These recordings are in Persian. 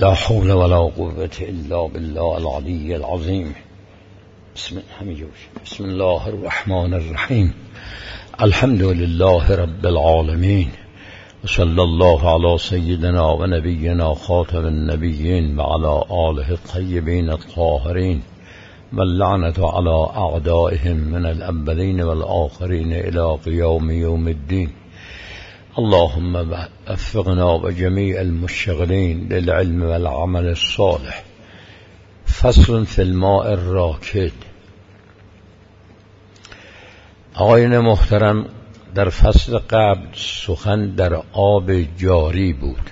لا حول ولا قوة إلا بالله العلي العظيم. بسم الله الرحمن الرحيم. الحمد لله رب العالمين، وصلى الله على سيدنا ونبينا خاتم النبيين وعلى آله الطيبين الطاهرين، واللعنة على أعدائهم من الأولين والآخرين إلى قيام يوم الدين. اللهم وفقنا وجميع المشتغلين للعلم والعمل الصالح. فصل في الماء الراکد. آقایان محترم، در فصل قبل سخن در آب جاری بود.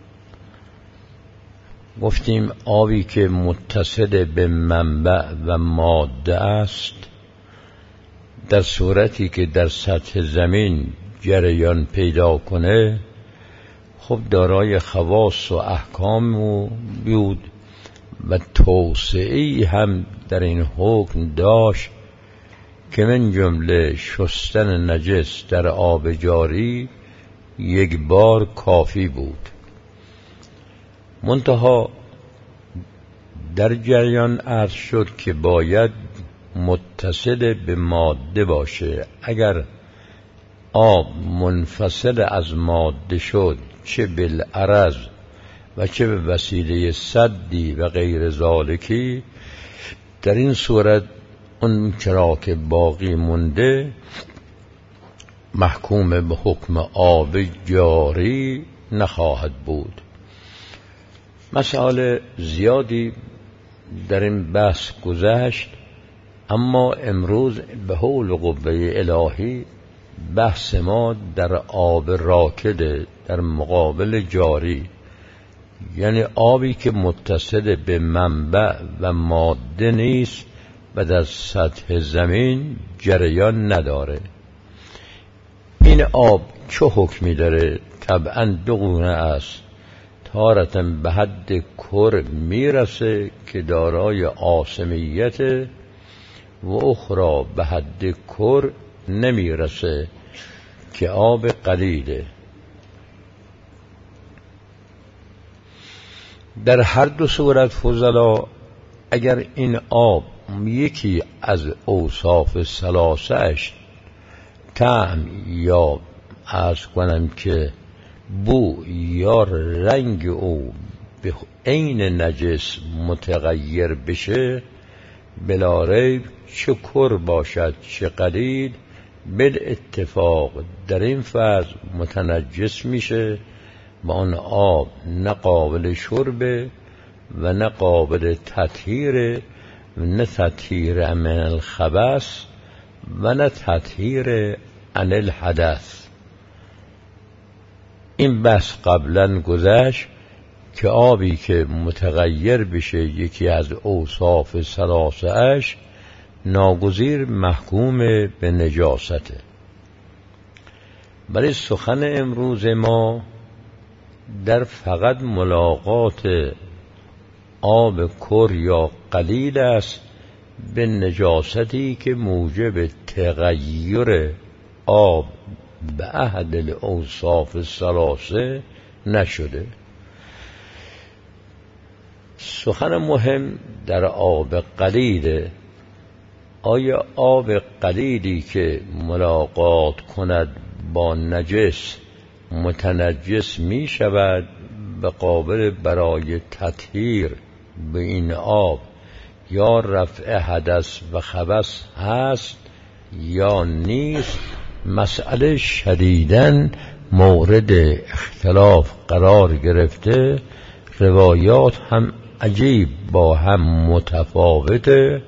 گفتیم آبی که متصل به منبع و ماده است، در صورتی که در سطح زمین جریان پیدا کنه، خب دارای خواص و احکام بود و توسعی هم در این حکم داشت که من جمله شستن نجس در آب جاری یک بار کافی بود. منتها در جریان عرض شد که باید متصل به ماده باشه. اگر آب منفصل از ماده شد، چه بالعرض و چه به وسیله سدی و غیر ذالکی، در این صورت اون چرا که باقی مونده محکوم به حکم آب جاری نخواهد بود. مسائل زیادی در این بحث گذشت، اما امروز به حول و قوه الهی بحث ما در آب راکده، در مقابل جاری، یعنی آبی که متصل به منبع و ماده نیست و در سطح زمین جریان نداره. این آب چه حکمی داره؟ طبعا دو گونه است. تارة به حد کر میرسه که دارای آسمیت، و اخرى به حد کر نمیرسه که آب قلیله. در هر دو صورت فضلا، اگر این آب یکی از اوصاف ثلاثه‌اش طعم یا عرض کنم که بو یا رنگ او به عین نجس متغیر بشه، بلا ریب چه کر باشد چه قلیل، بالاتفاق در این فرض متنجس میشه و آن آب نه قابل شربه و نه قابل تطهیره، نه تطهیر من الخبث و نه تطهیر عن الحدث. این بحث قبلا گذشت که آبی که متغیر بشه یکی از اوصاف ثلاثه اش، ناگزیر محکوم به نجاسته. ولی سخن امروز ما در فقط ملاقات آب کر یا قلیل است به نجاستی که موجب تغییر آب به احد الاوصاف الثلاثه نشده. سخن مهم در آب قلیله. آیا آب قلیلی که ملاقات کند با نجس متنجس می شود و قابل برای تطهیر به این آب یا رفع حدث و خبث هست یا نیست؟ مسئله شدیداً مورد اختلاف قرار گرفته. روایات هم عجیب با هم متفاوته،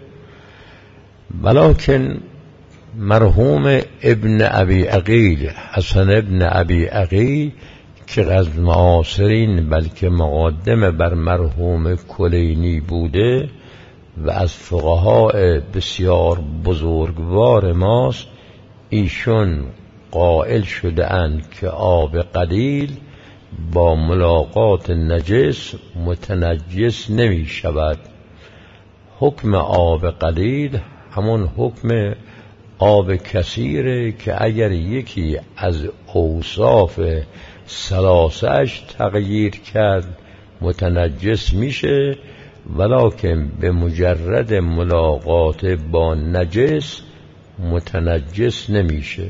ولکن مرحوم ابن ابی عقیل، حسن ابن ابی عقیل، که از معاصرین بلکه مقدم بر مرحوم کلینی بوده و از فقهای بسیار بزرگوار ماست، ایشون قائل شده اند که آب قلیل با ملاقات نجس متنجس نمی شود. حکم آب قلیل همون حکم آب کثیره که اگر یکی از اوصاف ثلاثه‌اش تغییر کرد متنجس میشه، ولکن به مجرد ملاقات با نجس متنجس نمیشه.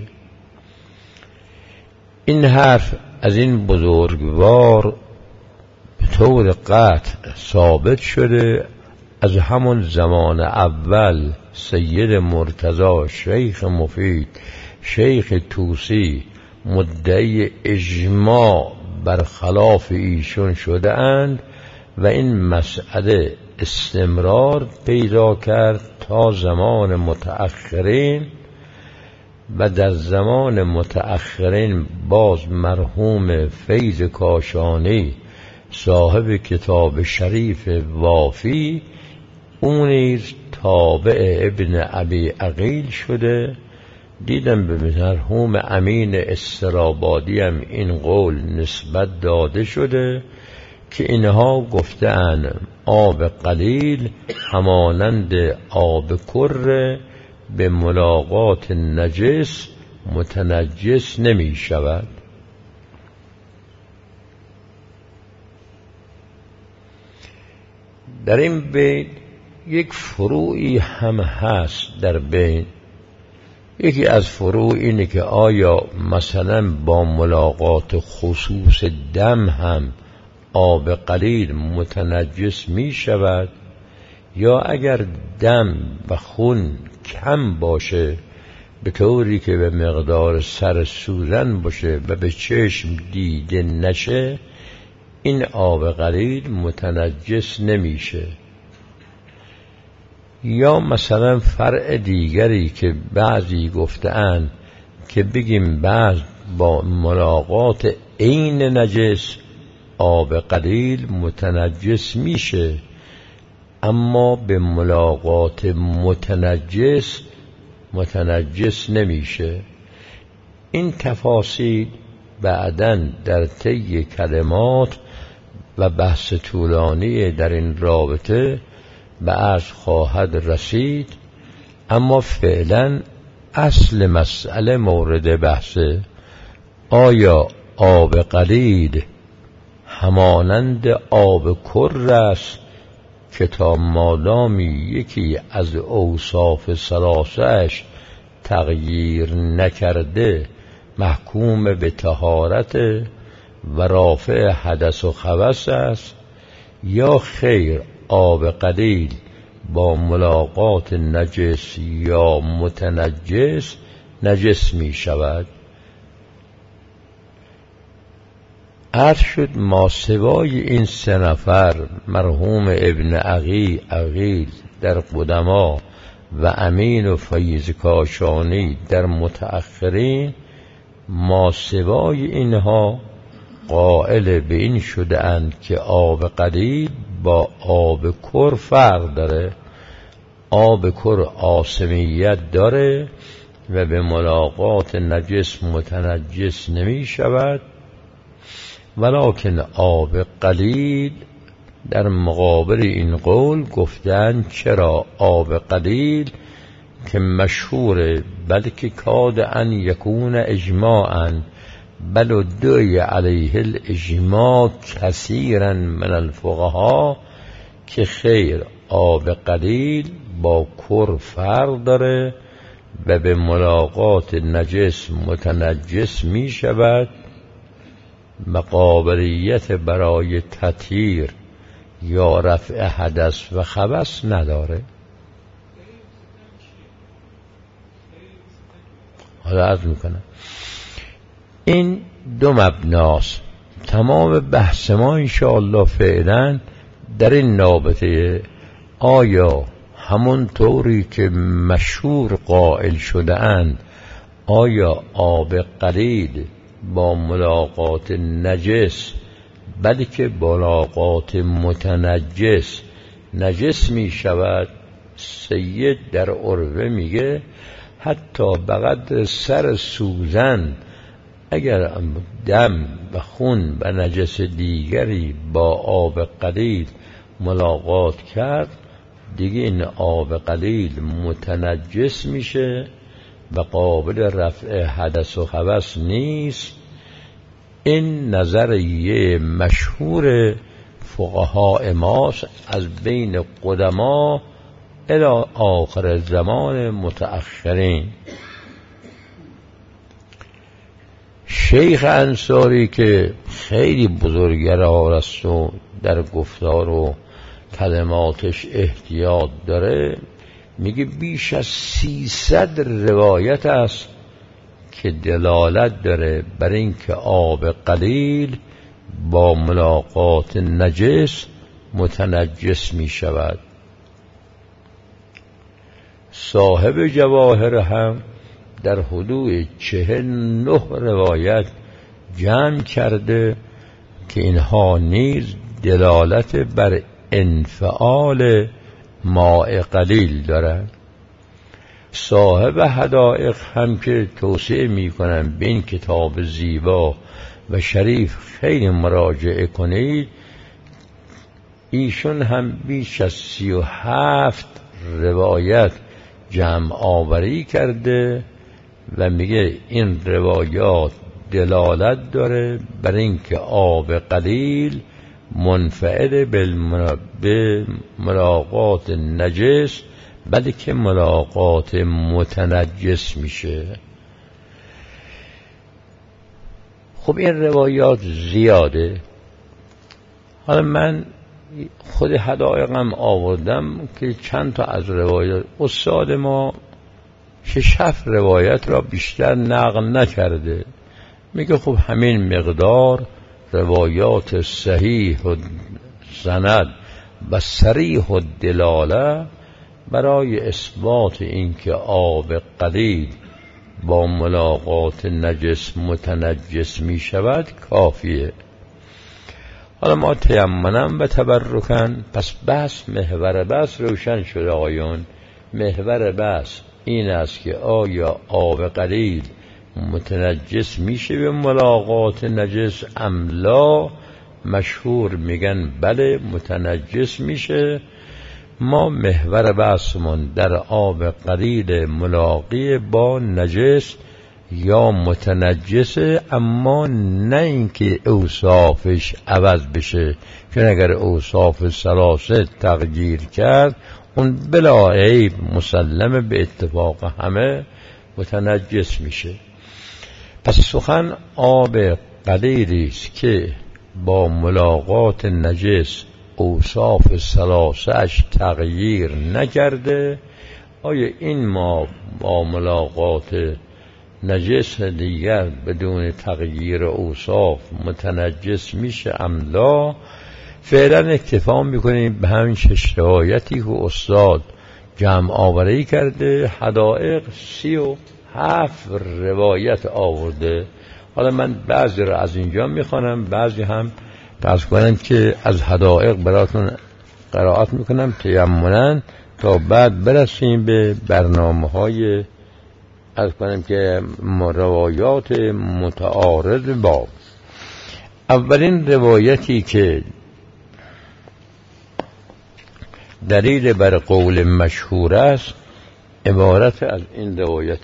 این حرف از این بزرگوار به طور قطع ثابت شده از همون زمان اول. سید مرتضی شیخ مفید شیخ طوسی مدعی اجماع بر خلاف ایشون شده اند و این مسئله استمرار پیدا کرد تا زمان متأخرین، و در زمان متأخرین باز مرحوم فیض کاشانی صاحب کتاب شریف وافی اون نیز تابع ابن ابی عقیل شده. دیدم به مرحوم امین استرابادی هم این قول نسبت داده شده که اینها گفتند آب قلیل همانند آب کره به ملاقات نجس متنجس نمی شود. در این بین یک فروعی هم هست در بین. یکی از فروع اینه که آیا مثلا با ملاقات خصوص دم هم آب قلیل متنجس می شود، یا اگر دم و خون کم باشه به طوری که به مقدار سر سوزن باشه و به چشم دیده نشه، این آب قلیل متنجس نمیشه. یا مثلا فرع دیگری که بعضی گفته‌اند که بگیم بعض با ملاقات عین نجس آب قلیل متنجس میشه، اما به ملاقات متنجس نمیشه. این تفاصیل بعداً در طی کلمات و بحث طولانی در این رابطه به عرض خواهد رسید، اما فعلا اصل مسئله مورد بحثه. آیا آب قلیل همانند آب کر است که تا مادامی یکی از اوصاف ثلاثه‌اش تغییر نکرده محکوم به طهارت و رافع حدث و خبث است، یا خیر آب قلیل با ملاقات نجس یا متنجس نجس می شود؟ عرض شد ما سوای این سه نفر مرحوم ابن عقیل در قدما و امین و فیض کاشانی در متأخرین، ما سوای اینها قائل به این شده اند که آب قلیل با آب کر فرق داره. آب کر آسمیت داره و به ملاقات نجس متنجس نمی شود، ولکن آب قلیل در مقابل این قول گفتن چرا آب قلیل که مشهوره بلکه کاد ان یکون اجماعا بل ادعی علیه الاجماع کثیرا من الفقها که خیر آب قلیل با کر فرق داره و به ملاقات نجس متنجس می شود و قابلیت برای تطهیر یا رفع حدث و خبث نداره. حالا عرض میکنم این دو مبناست. تمام بحث ما انشاءالله فعلا در این نابطه آیا همون طوری که مشهور قائل شده اند آیا آب قلیل با ملاقات نجس بلکه ملاقات متنجس نجس می شود؟ سید در عروه میگه حتی بقدر سر سوزن اگر دم و خون و نجس دیگری با آب قلیل ملاقات کرد دیگه این آب قلیل متنجس میشه و قابل رفع حدث و خبث نیست. این نظریه مشهور فقها ماست از بین قدما الی آخر زمان متأخرین. شیخ انصاری که خیلی بزرگوار است و در گفتار و کلماتش احتیاط داره، میگه بیش از 300 روایت است که دلالت داره بر این که آب قلیل با ملاقات نجس متنجس می شود. صاحب جواهر هم در حدود 49 روایت جمع کرده که اینها نیز دلالت بر انفعال ماء قلیل دارد. صاحب حدائق هم که توصیه می کنم به این کتاب زیبا و شریف خیلی مراجعه کنید، ایشون هم بیش از 37 روایت جمع آوری کرده و میگه این روایات دلالت داره بر اینکه آب قلیل منفعل به ملاقات نجس بلکه ملاقات متنجس میشه. خب این روایات زیاده. حالا من خود حدائقم آوردم که چند تا از روایات استاد ما 6-7 روایت را بیشتر نقل نکرده. میگه خب همین مقدار روایات صحیح و سند و صریح و دلاله برای اثبات اینکه آب قلیل با ملاقات نجس متنجس می شود کافیه. حالا ما تیمنم و تبرکن، پس بحث محور بحث روشن شده آقایون. محور بحث این است که آیا آب قلیل متنجس میشه به ملاقات نجس ام لا؟ مشهور میگن بله متنجس میشه. ما محور بحثمون در آب قلیل ملاقی با نجس یا متنجسه، اما نه اینکه اوصافش عوض بشه، چون اگر اوصاف ثلاثه تغییر کرد اون بلا عیب مسلمه به اتفاق همه متنجس میشه. پس سخن آب قلیلی است که با ملاقات نجس اوصاف ثلاثه اش تغییر نکرده، آیا این ما با ملاقات نجس دیگر بدون تغییر اوصاف متنجس میشه ام لا؟ فعلا اکتفا میکنیم به همین 6 روایتی که استاد جمع آوری کرده. حدائق 37 روایت آورده. حالا من بعضی را از اینجا میخوانم، بعضی هم فرض کنم که از حدائق براتون قرائت میکنم تیمناً تا بعد برسیم به برنامه‌های از کنم که روایات متعارض با. اولین روایتی که دلیل بر قول مشهور است عبارت از این روایت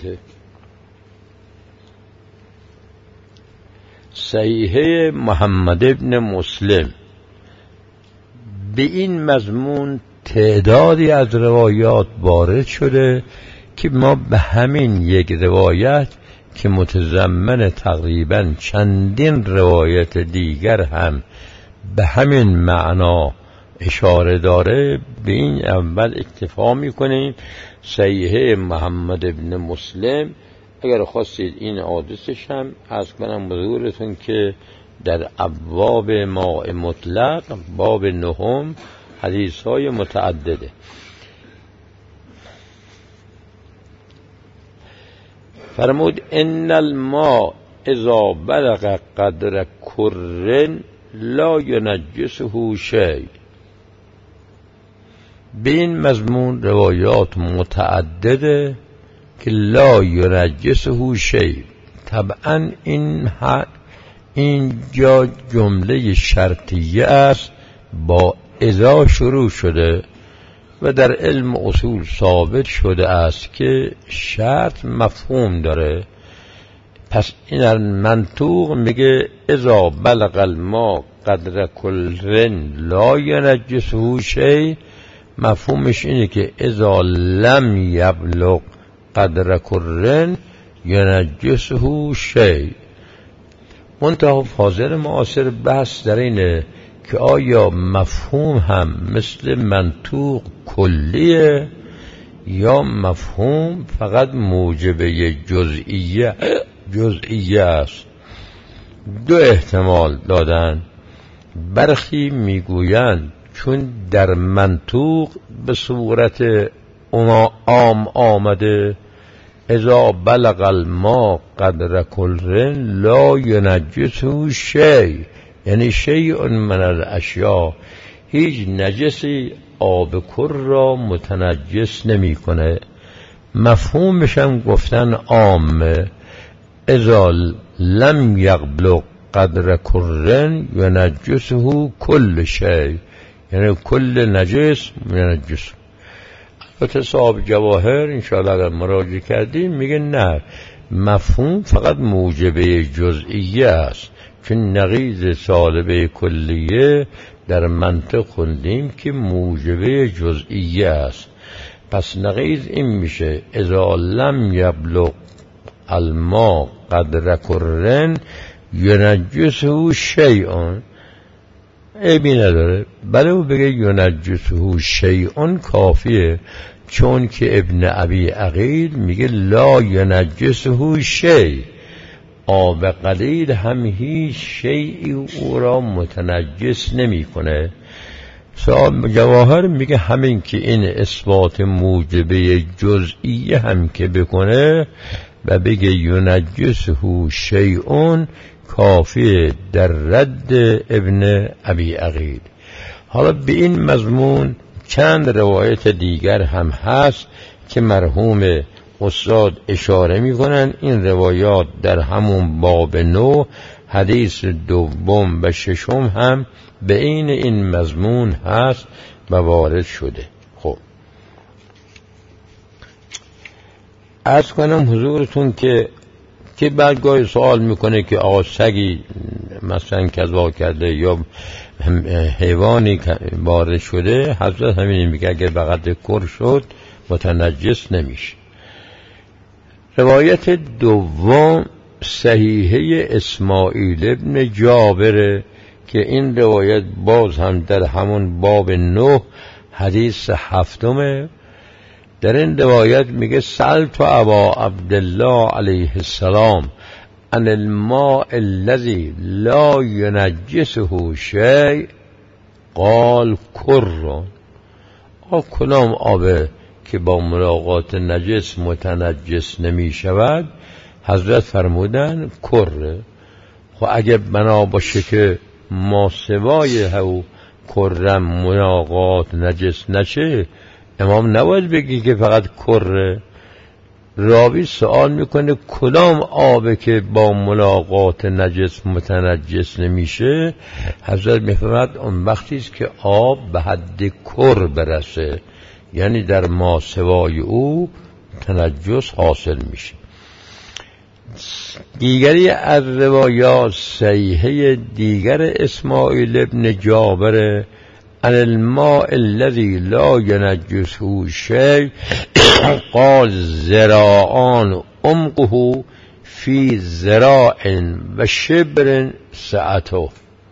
صحیحه محمد ابن مسلم. به این مضمون تعدادی از روایات وارد شده که ما به همین یک روایت که متضمن تقریبا چندین روایت دیگر هم به همین معنا اشاره داره، به این اول اکتفا میکنیم. صحیحه محمد ابن مسلم، اگر خواستید این آدرسش هم از کنم حضورتون که در ابواب ماء مطلق باب 9 حدیث های متعدده. فرمود ان الماء اذا بلغ قدر کر لا ینجسه شیء. به این مضمون روایات متعدده که لا ینجسه شیء. طبعا اینجا جمله شرطیه است، با اذا شروع شده و در علم اصول ثابت شده است که شرط مفهوم داره. پس این منطوق میگه اذا بلغ الماء قدر کل لا ینجسه شیء، مفهومش اینه که اذا لم یبلغ قدر کل ینجسه شیء. منتها حاضر معاصر بحث در اینه که آیا مفهوم هم مثل منطوق کلیه یا مفهوم فقط موجبه جزئیه است. دو احتمال دادن. برخی میگویند چون در منطوق به صورت عام آمده اذا بلغ الماء قدر کل لا ینجسه شیء، یعنی شیء من الاشیاء، هیچ نجسی آب کر را متنجس نمی کنه. مفهومش هم گفتن عامه، اذا لم یبلغ قدر کل ینجسه کل شیء، یعنی کل نجس ینجسه. البته صاحب جواهر انشاءالله اگر مراجعه کردیم میگه نه، مفهوم فقط موجبه جزئیه است، چون نقیض سالبه کلیه در منطق خوندیم که موجبه جزئیه است. پس نقیض این میشه اذا لم یبلغ الماء قدر کل ینجسه شیء، عیبی نداره. بله او بگه ینجسه شیء کافیه، چون که ابن ابی عقیل میگه لا ینجسه شیء، آب قلیل هم هیچ شیئی او را متنجس نمی کنه. صاحب جواهر میگه همین که این اثبات موجبه جزئیه هم که بکنه و بگه ینجسه شیء کافیه در رد ابن ابی عقیل. حالا به این مضمون چند روایت دیگر هم هست که مرحوم استاد اشاره میکنن. این روایات در همون باب 9 حدیث دوم و ششم هم به این مضمون هست و وارد شده. خب عرض کنم حضورتون که بعد گاهی سوال میکنه که آقا سگی مثلا کذا کرده یا حیوانی وارد شده، حضرت همین میگه اگر بقدر کر شد متنجس نمیشه. روایت دوم صحیحه اسماعیل ابن جابره که این روایت باز هم در همون باب 9 حدیث هفتمه. در این روایت میگه سألت ابا عبدالله علیه السلام عن الماء الذي لا ينجسه شيء قال کر. کدام آبه که با ملاقات نجس متنجس نمی شود؟ حضرت فرمودن کره. خب اگه بنا باشه که ما سوای هو کرم ملاقات نجس نشه، امام نباید بگی که فقط کره. راوی سوال میکنه کدام آبه که با ملاقات نجس متنجس نمیشه؟ حضرت میفرماد اون وقتی است که آب به حد کر برسه، یعنی در ما سوای او تنجس حاصل میشه. دیگری از روایات صحیحه دیگر اسماعیل ابن جابر عن الماء الذي لا ينجسه شيء قال ذراعان عمقه في ذراع و شبر سعته.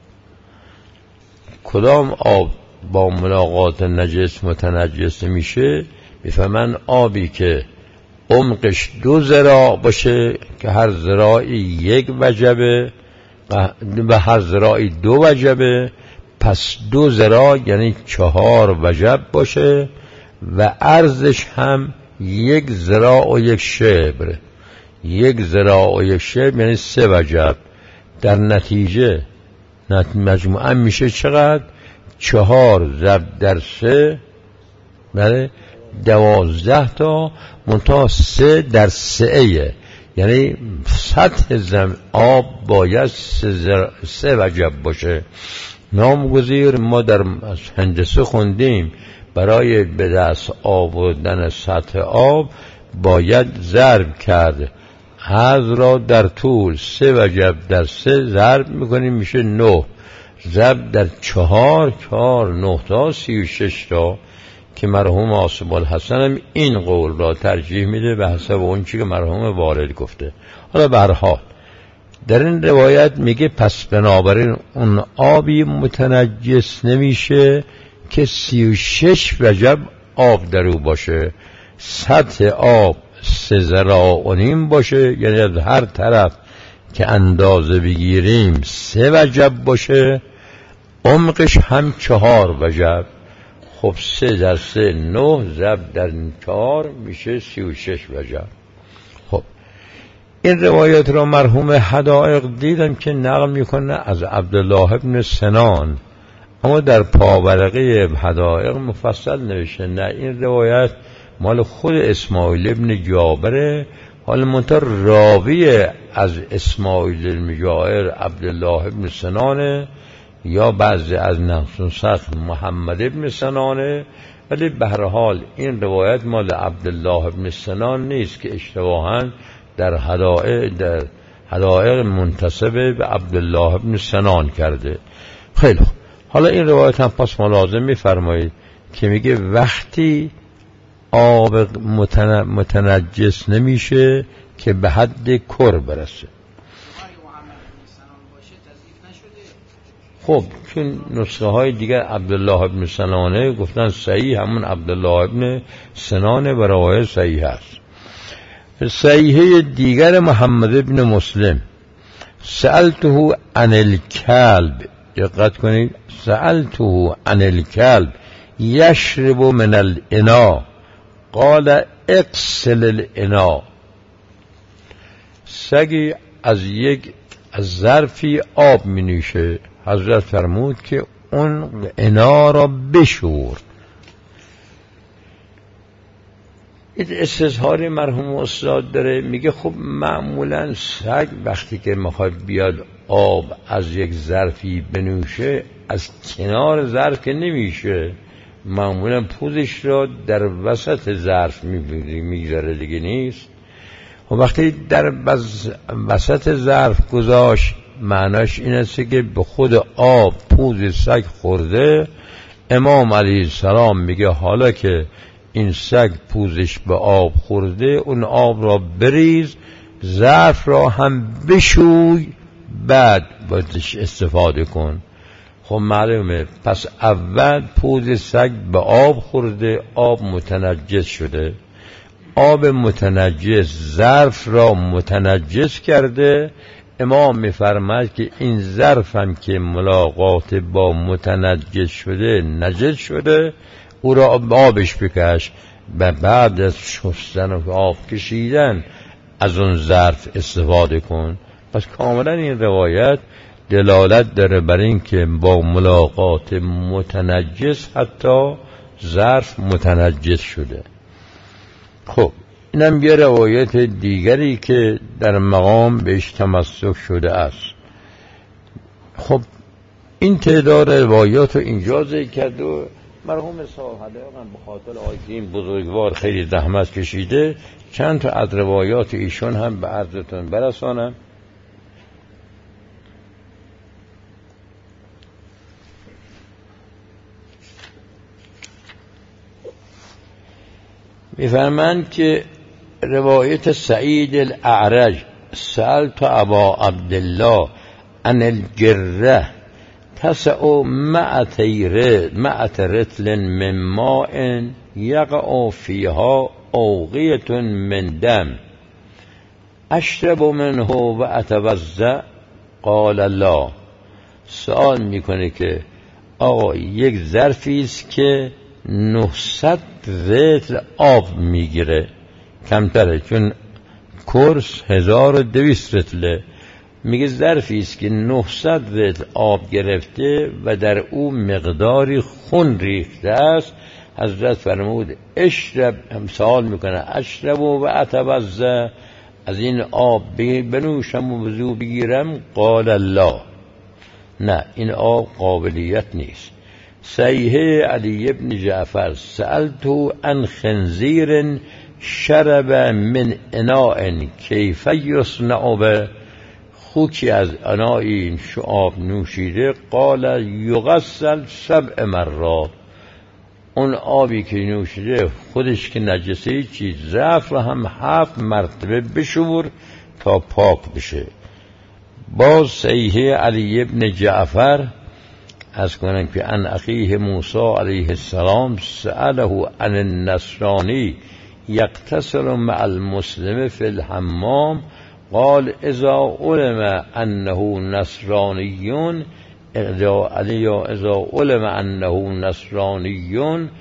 کدام آب با ملاقات نجس متنجس میشه؟ میفهمن آبی که عمقش 2 ذراع باشه که هر ذراعی 1 وجبه و هر ذراعی 2 وجبه، پس 2 ذراع یعنی 4 وجب باشه و عرضش هم 1 ذراع و 1 شبر، 1 ذراع و 1 شبر یعنی 3 وجب. در نتیجه مجموعا میشه چقدر؟ 4 ضرب در 3 بله 12 تا، منتها 3 در 3 یعنی سطح آب باید 3 وجب باشه. نامگذیر ما در هندسه خوندیم برای به دست آوردن سطح آب باید ضرب کرد. حض را در طول 3 وجب در 3 ضرب میکنیم میشه 9، ضرب در 4 9 تا 36 تا که مرحوم آصف الحسن هم این قول را ترجیح میده به حسب اون چی که مرحوم والد گفته. حالا به هر حال در این روایت میگه پس بنابراین اون آبی متنجس نمیشه که 36 وجب آب در او باشه، سطح آب 3 ذراع و نیم باشه، یعنی از هر طرف که اندازه بگیریم 3 وجب باشه، عمقش هم 4 وجب. خب 3 در 3 9 ضرب در 4 میشه 36 وجب. خب این روایت را مرحوم حدائق دیدم که نقل میکنه از عبدالله ابن سنان، اما در پاورقی حدائق مفصل نوشته نه این روایت مال خود اسماعیل ابن جابره. حالا منتها راوی از اسماعیل ابن جابر عبدالله ابن سنانه یا بعضی از نسخ محمد ابن سنانه، ولی به هر حال این روایت مال عبدالله ابن سنان نیست که اشتباهاً در حدائق منتسب به عبدالله ابن سنان کرده. خیلی خوب، حالا این روایت هم پس ملازم می‌فرمایید که میگه وقتی آب متنجس نمیشه که به حد کر برسه. خب چون نسخه های دیگر عبدالله ابن سنانه گفتن صحیح همون عبدالله ابن سنانه و روایت صحیح هست. صحیحه دیگر محمد ابن مسلم سألته عن الكلب، دقت کنید، سألته عن الكلب یشرب من الاناء قال اغسل الاناء. سگی از ظرفی آب می نوشه، حضرت فرمود که اون انا را بشور. این استظهار مرحوم استاد داره، میگه خب معمولا سگ وقتی که میخواد بیاد آب از یک ظرفی بنوشه از کنار ظرف که نمیشه، معمولا پوزش را در وسط ظرف میگذاره دیگه نیست. و وقتی در وسط ظرف گذاشت معناش این است که به خود آب پوز سگ خورده. امام علیه السلام میگه حالا که این سگ پوزش به آب خورده اون آب را بریز، ظرف را هم بشوی، بعد بازش استفاده کن. خب معلومه پس اول پوز سگ به آب خورده، آب متنجس شده، آب متنجس ظرف را متنجس کرده. امام می‌فرماید که این ظرف هم که ملاقات با متنجس شده نجس شده، او را آبش بکش و بعد از شستن و آب کشیدن از اون ظرف استفاده کن. پس کاملا این روایت دلالت داره بر این که با ملاقات متنجس حتی ظرف متنجس شده. خب اینم یه روایت دیگری که در مقام بهش تمسک شده است. خب این تعداد روایات رو اینجا ذکر کرد و مرحوم صاحب حدائق هم به خاطر این بزرگوار خیلی زحمت کشیده چند تا از روایات ایشون هم به عرضتون برسانم. می‌فرمایند که روایت سعید الاعرج سألت ابا عبدالله عن الجره تسع مئة رطل من ماء یقع فیها اوقیة من دم اشرب منه و اتوضأ قال لا. سوال میکنه که آقا یک ظرفی است که 900 رطل آب میگیره، کمتره چون کورس 1200 رطله، میگه ظرفی است که 900 رطل آب گرفته و در او مقداری خون ریخته است. حضرت فرمود اشرب، هم سوال میکنه اشرب و اتوضأ، از این آب بنوشم و وضو بگیرم؟ قال لا، نه این آب قابلیت نیست. صحیح علی ابن جعفر سألتو عن خنزیر شرب من اناء کیف یصنع به. خوکی از انایی این شعاب نوشیده، قال یغسل 7 مرات، اون آبی که نوشیده خودش که نجسه چیز ضعف هم 7 مرتبه بشور تا پاک بشه. باز صحیح علی ابن جعفر از کنن که ان اخیه موسی علیه السلام سأله عن النصرانی یغتسل مع المسلم فی الحمام قال اذا علم انه نصرانی اذا علم انه نصرانی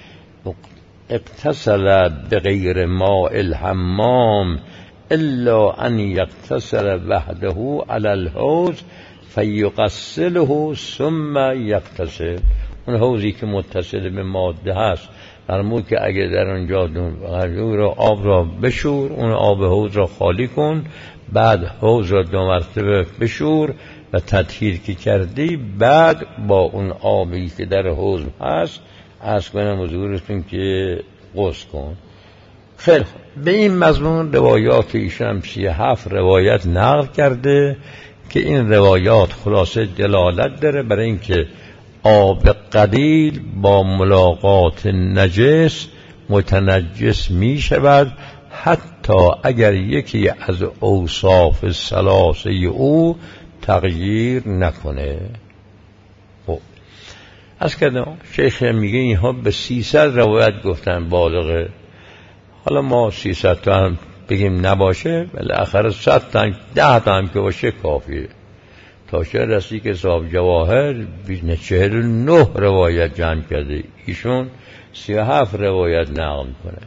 اغتسل بغیر ماء الحمام الا ان یغتسل وحده علی الحوض فیغسله ثم یغتسل. اون حوضی که متصل به ماده هست فرمود که اگه در اونجا آب را بشور، اون آب حوض را خالی کن، بعد حوض را 2 مرتبه بشور و تطهیر که کردی، بعد با اون آبی که در حوض هست عرض کنم حضورتون که غسل کن. خیلی خوب. به این مضمون روایات ایشان 37 روایت نقل کرده که این روایات خلاصه دلالت داره برای اینکه آب قلیل با ملاقات نجس متنجس می شود، حتی اگر یکی از اوصاف ثلاثه او تغییر نکنه. خب از کردم شیخ میگه اینها به 300 روایت گفتن بالغه. حالا ما 300 تا هم بگیم نباشه، بالاخره 100 تا 10 تا هم که باشه کافیه. تا چه رسی که صاحب جواهر 49 روایت جمع کرده، ایشون 37 روایت نقل کنه.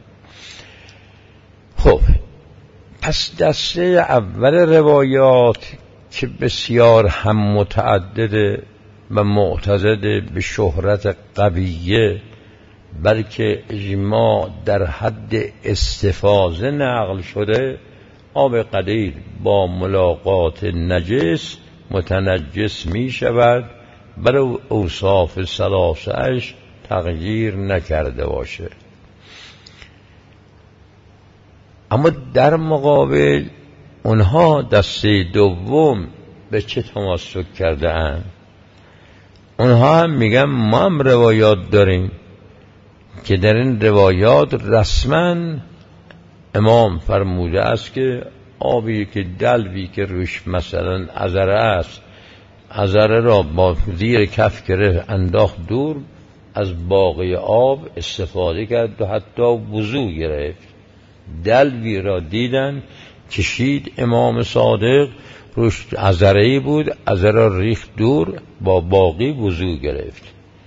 خب پس دسته اول روایات که بسیار هم متعدد و معتضد به شهرت قویه، بلکه اجماع در حد استفاضه نقل شده، آب قلیل با ملاقات نجس متنجس می شود برای اوصاف ثلاثه اش تغییر نکرده باشه. اما در مقابل اونها دسته دوم به چه تمسک کرده اند؟ اونها هم میگن ما هم روایات داریم که در این روایات رسما امام فرموده است که آبی که دلوی که روش مثلا عذره است، عذره را با زیر کف گرفت انداخت دور، از باقی آب استفاده کرد و حتی وضو گرفت. دلوی را دیدن کشید امام صادق، روش عذره‌ای بود، عذره را ریخت دور، با باقی وضو گرفت.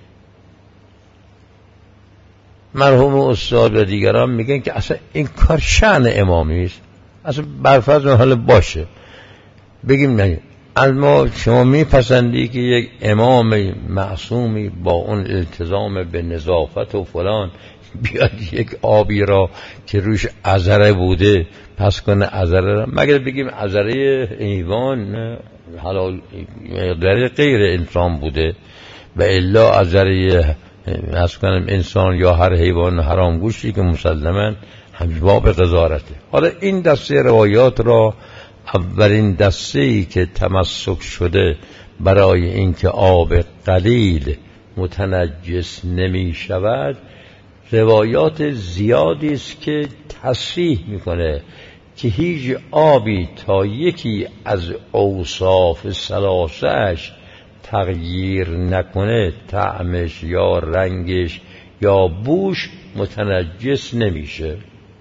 مرحوم استاد و دیگران میگن که اصلا این کار شأن امامی است، اصلا برفرض حال باشه بگیم نه، اما شما میپسندی که یک امام معصومی با اون التزام به نظافت و فلان بیاد یک آبی را که روش عذره بوده پس کنه عذره را، مگر بگیم عذره حیوان حلال مقدار غیر انسان بوده و الا عذره از کنم انسان یا هر حیوان حرام گوشتی که مسلماً هم باب قضاوته. حالا این دسته روایات را اولین دسته‌ای که تمسک شده برای اینکه آب قلیل متنجس نمی شود، روایات زیادی است که تصریح میکنه که هیچ آبی تا یکی از اوصاف ثلاثه‌اش تغییر نکنه، طعمش یا رنگش یا بوش متنجس نمیشه.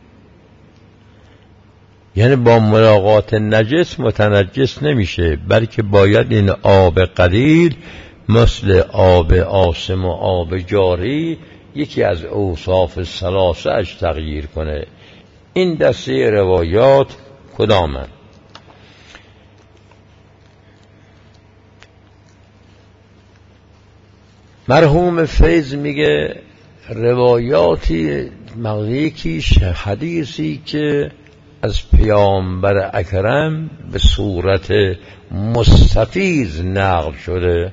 یعنی با ملاقات نجس متنجس نمیشه، بلکه باید این آب قلیل مثل آب آسم و آب جاری یکی از اوصاف ثلاثه اش تغییر کنه. این دسته روایات کدامند؟ مرحوم فیض میگه روایاتی یکیش حدیثی که از پیامبر اکرم به صورت مستفیض نقل شده.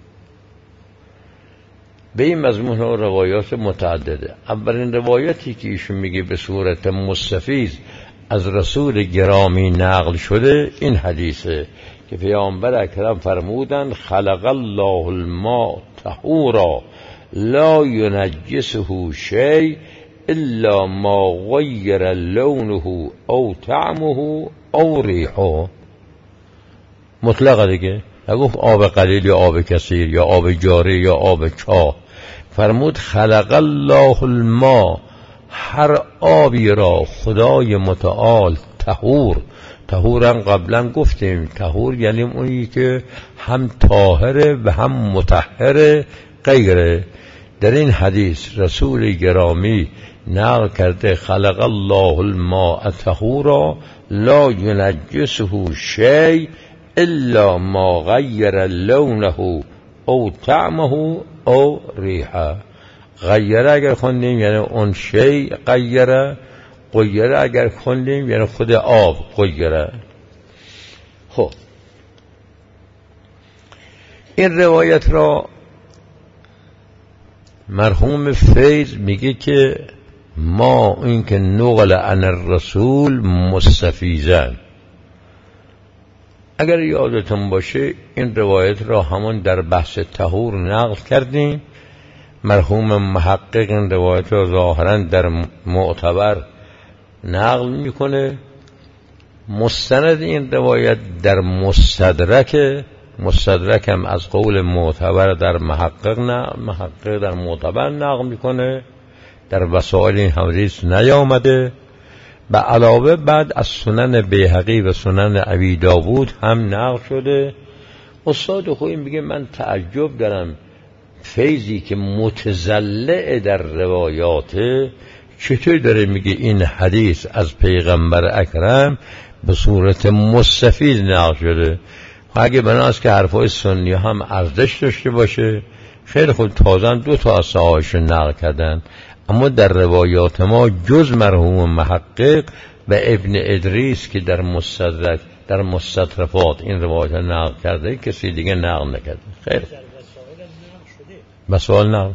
به این مضمون روایات متعدده. اولین روایتی که ایشون میگه به صورت مستفیض از رسول گرامی نقل شده این حدیثه که پیامبر اکرم فرمودند خلق الله الماء طهورا لا ینجسه شیء الا ما غیر لونه او طعمه او ریحه. مطلقه دیگه، نگفت آب قلیل یا آب کثیر یا آب جاری یا آب چاه. فرمود خلق الله الماء، هر آبی را خدای متعال طهورن قبلا گفتیم. طهور یعنی اونی که هم طاهره و هم مطهره غیره. در این حدیث رسول گرامی نقل کرده خلق الله الماء طهورا لا ینجسه شیء الا ما غیر لونه او طعمه او ریحه. غیره اگر خوندیم یعنی اون شیء غیره، غیره اگر خوندیم یعنی خود آب غیره. خب این روایت را مرحوم فیض میگه که ما این که نقل عن الرسول مستفیضن. اگر یادتون باشه این روایت را همون در بحث طهور نقل کردیم. مرحوم محقق این روایت را ظاهرا در معتبر نقل میکنه. مستند این روایت در مستدرک هم از قول معتبر در محقق در معتبر نقل میکنه. در وسائل این حدیث نیامده. به علاوه بعد از سنن بیهقی و سنن ابی داوود هم نقل شده. استاد خویی میگه من تعجب دارم فیضی که متزلع در روایاته چطور داره میگه این حدیث از پیغمبر اکرم به صورت مستفیض نقل شده. اگه بناست که حرفای سنی هم ارزش داشته باشه خیلی خوب، تازه 2 تا از صحابه‌اش نقل کردن، اما در روایات ما جز مرحوم محقق و ابن ادریس که در مستطرفات این روایت نقل کرده کسی دیگه نقل نکرده. خیلی مسائل نقل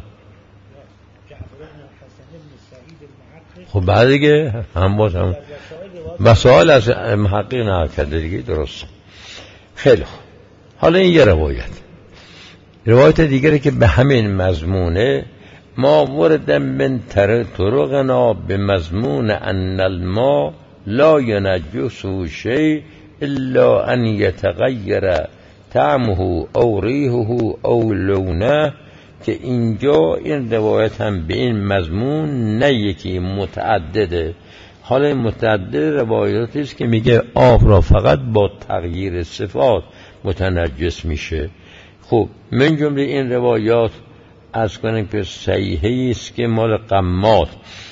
خب بعد دیگه هم باز هم مسائل از محقق نقل کرده دیگه، درست. خیلی خوب. حالا این یه روایت دیگری که به همین مضمونه ما ورد من طرقنا به مضمون ان الماء لا ینجسه شیء الا ان یتغیر طعمه او ریحه او لونه، که اینجا این روایت هم به این مضمون نه یکی متعدده. حالا متعدد روایاتی است که میگه آب را فقط با تغییر صفات متنجس میشه. خب من جمله این روایات از کنیم که صحیحی است که مال قمات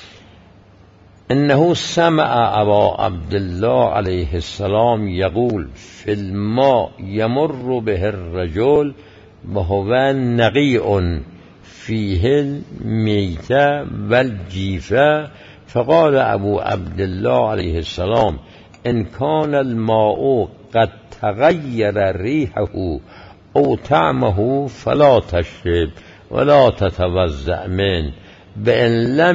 انه سمع ابا عبدالله علیه السلام یقول فی الماء یمر به الرجل وهو نقیع فیه المیته والجیفه فقال ابو عبدالله علیه السلام ان کان الماء قد تغیر ریحه او طعمه فلا تشرب ولا تتوضأ منه بأن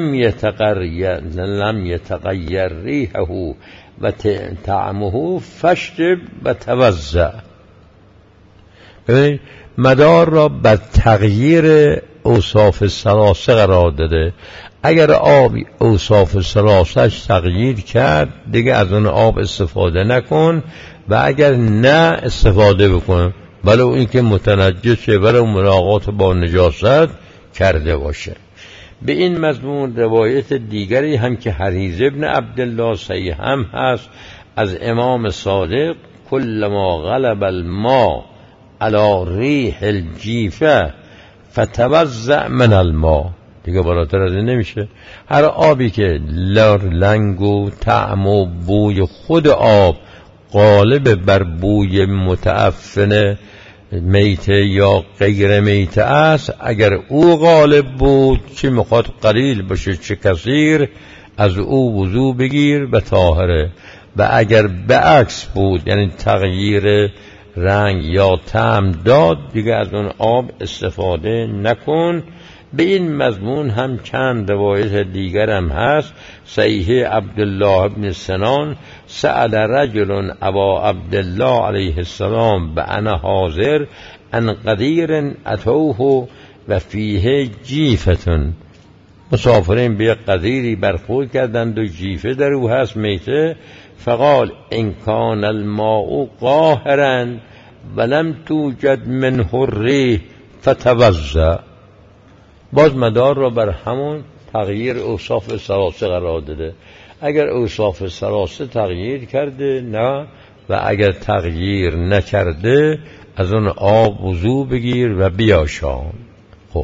لم يتغير ريحه و طعمه فاشرب و توضأ. ببینید مدار را بر تغییر اوصاف ثلاثه قرار داده. اگر آب اوصاف ثلاثه‌اش تغییر کرد دیگه از اون آب استفاده نکن، و اگر نه استفاده بکن ولو این که متنجسه ولو ملاقات با نجاست کرده باشه. به این مضمون روایت دیگری هم که حریز ابن عبدالله صحیح هم هست از امام صادق کلما غلب الماء علی ریح الجیفه فتوضأ من الماء. دیگه بالاتر از این نمیشه. هر آبی که لنگ و طعم و بوی خود آب غالب بر بوی متعفن میته یا غیر میته است، اگر او غالب بود چه میخواد قلیل باشه چه کثیر از او وضو بگیر و طاهره، و اگر به عکس بود یعنی تغییر رنگ یا طعم داد دیگه از اون آب استفاده نکن. به این مضمون هم چند روایت دیگر هم هست. صحیح عبدالله بن سنان سأل رجل ابا عبدالله علیه السلام بأنا حاضر عن قدیر اتوه و فیه جیفتون. مسافرین به قدیری برخورد کردند و جیفه در او هست میته. فقال ان کان الماء قاهرا ولم توجد منه الریح فتوضا. باز مدار را بر همون تغییر اوصاف ثلاثه قرار داده. اگر اوصاف ثلاثه تغییر کرده نه، و اگر تغییر نکرده از اون آب وضو بگیر و بیاشام. خب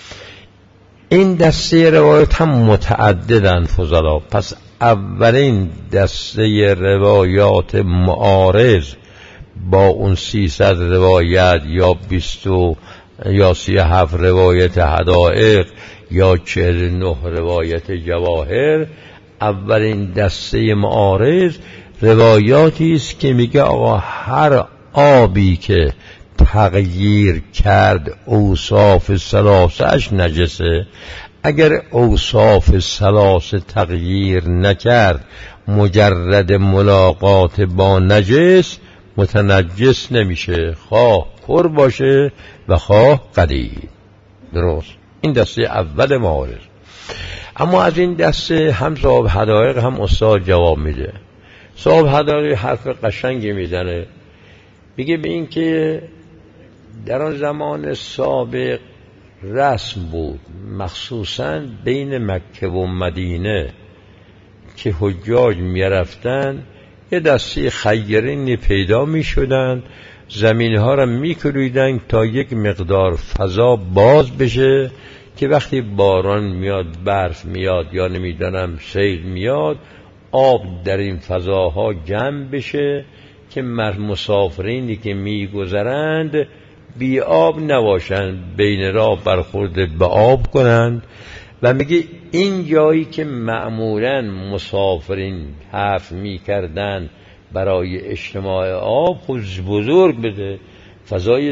این دسته روایت هم متعددن فضلا. پس اولین دسته روایات معارض با اون 300 روایت یا 20 یا 37 روایت حدائق یا 49 روایت جواهر، اولین دسته معارض روایاتی است که میگه آقا هر آبی که تغییر کرد اوصاف ثلاثه‌اش نجسه. اگر اوصاف ثلاثه تغییر نکرد مجرد ملاقات با نجس متنجس نمیشه، خواه کر باشه و خواه قدید. درست. این دسته اول معارض. اما از این دسته هم صاحب حدائق هم استاد جواب میده. صاحب حدائق حرف قشنگی میزنه، میگه به این که در آن زمان سابق رسم بود مخصوصاً بین مکه و مدینه که حجاج میرفتن یه دسته خیرینی پیدا میشدن، زمین ها را میکریدن تا یک مقدار فضا باز بشه که وقتی باران میاد، برف میاد یا نمیدونم سیل میاد، آب در این فضاها جمع بشه که مسافرینی که میگذرند بی آب نباشند، بین راه برخورد به آب کنند. و میگه این جایی که معمولاً مسافرین حرف میکردن برای اجتماع آب خود بزرگ بده، فضای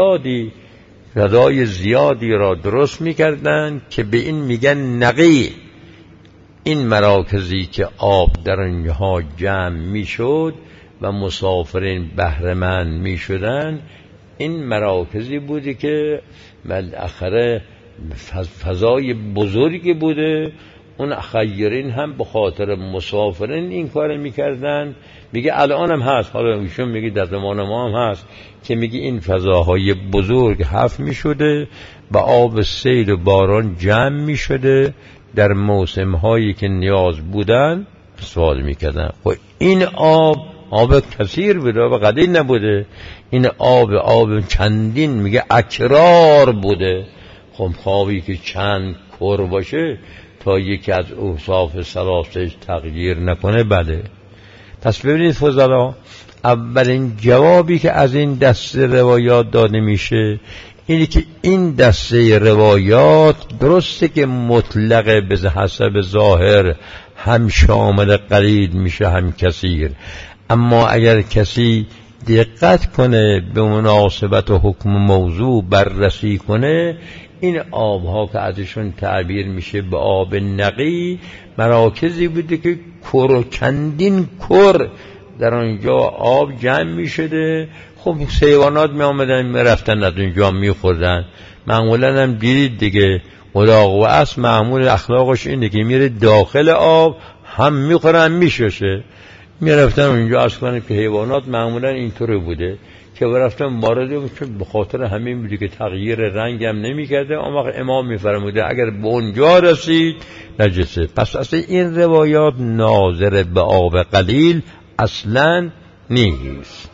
زیادی را درست میکردن که به این میگن نقی. این مراکزی که آب در اونها جمع میشد و مسافرین بهره‌مند میشدن، این مراکزی بودی که بالاخره فضای بزرگی بوده. اون خیرین هم به خاطر مسافرین این کار میکردن. میگه الان هم هست، حالا ایشون میگه در زمان ما هم هست که میگه این فضاهای بزرگ حف میشده و آب سیل و باران جمع میشده در موسم هایی که نیاز بودن استفاده میکردن. خب این آب کثیر بوده و قدیر نبوده. این آب چندین میگه اکرار بوده. خب خوابی که چند کر باشه تا یکی از اوصاف ثلاثه تغییر نکنه بله. پس ببینید فضلا، اولین جوابی که از این دسته روایات داده میشه اینه که این دسته روایات درسته که مطلقه به حسب ظاهر هم شامل قلید میشه هم کثیر، اما اگر کسی دقت کنه به مناسبت و حکم موضوع بررسی کنه، این آبها که ازشون تعبیر میشه به آب نقی مراکزی بوده که چندین کر در اونجا آب جمع میشده. خب حیوانات می آمدن می رفتن از اونجا می خوردن. معمولا هم دیدید دیگه الاغ و اسب معمول اخلاقش اینه که میره داخل آب هم می خورن می شوشه. می رفتن اونجا از کنه که حیوانات معمولا اینطوری بوده که برفتن وارد به خاطر همین بوده که تغییر رنگ هم نمی کرده. اون وقت امام می فرموده اگر به اونجا رسید نجسه. پس اصلا این روایات ناظر به آب قلیل اصلا نیست.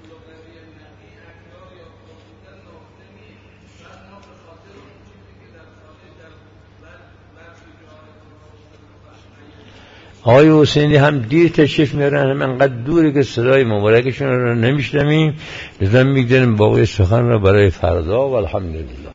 آقای حسینی هم دیر تشریف میارن، هم انقدر دوری که صدای مبارکشون رو نمیشنویم، لذا میگذاریم باقی سخن رو برای فردا و الحمدلله.